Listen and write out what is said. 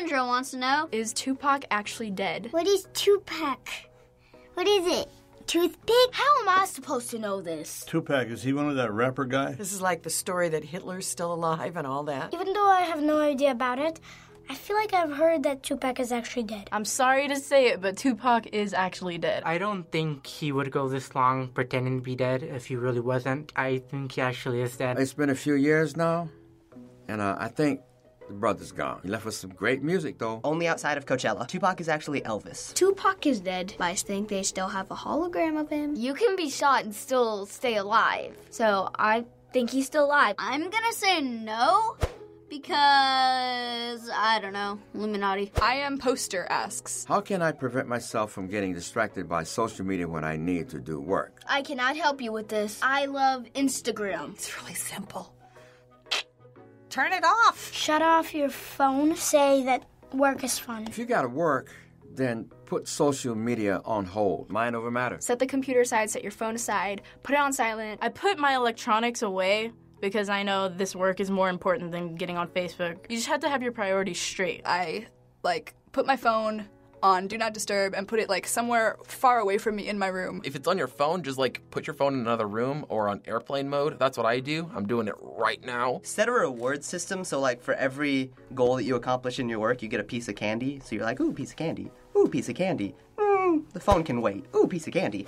Sandra wants to know, is Tupac actually dead? What is Tupac? What is it? Toothpick? How am I supposed to know this? Tupac, is he one of that rapper guy? This is like the story that Hitler's still alive and all that. Even though I have no idea about it, I feel like I've heard that Tupac is actually dead. I'm sorry to say it, but Tupac is actually dead. I don't think he would go this long pretending to be dead if he really wasn't. I think he actually is dead. It's been a few years now, and I think the brother's gone. He left us some great music, though. Only outside of Coachella. Tupac is actually Elvis. Tupac is dead, but I think they still have a hologram of him. You can be shot and still stay alive. So I think he's still alive. I'm gonna say no, because, I don't know, Illuminati. I Am Poster asks, How can I prevent myself from getting distracted by social media when I need to do work? I cannot help you with this. I love Instagram. It's really simple. Turn it off. Shut off your phone. Say that work is fun. If you gotta work, then put social media on hold. Mind over matter. set the computer aside, set your phone aside, put it on silent. I put my electronics away because I know this work is more important than getting on Facebook. You just have to have your priorities straight. I, put my phone on Do Not Disturb and put it, somewhere far away from me in my room. If it's on your phone, just, put your phone in another room or on airplane mode. That's what I do. I'm doing it right now. Set a reward system, so, for every goal that you accomplish in your work, you get a piece of candy. So you're like, ooh, piece of candy. Ooh, piece of candy. The phone can wait. Ooh, piece of candy.